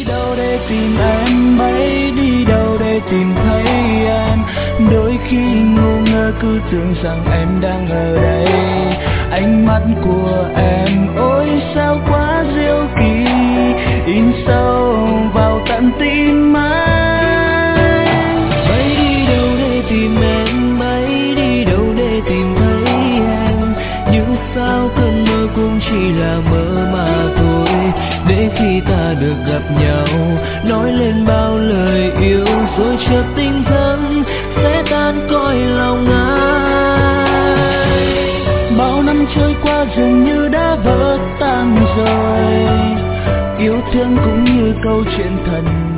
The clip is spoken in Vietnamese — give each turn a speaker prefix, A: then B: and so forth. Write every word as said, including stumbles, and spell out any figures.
A: đâu để tìm em, bay đi đâu để tìm thấy em. Đôi khi ngu ngơ cứ tưởng rằng em đang ở đây. Ánh mắt của em ôi sao quá diệu kỳ, in sâu vào tận tim anh. Bay đi đâu để tìm em, bay đi đâu để tìm thấy em. Nhưng sao cơn mơ cũng chỉ là mơ mà thôi. Để khi ta được gặp nhau, nói lên bao lời yêu, rồi chợt tinh thần sẽ tan cõi lòng ai. Bao năm trôi qua dường như đã vỡ tan rồi, yêu thương cũng như câu chuyện thần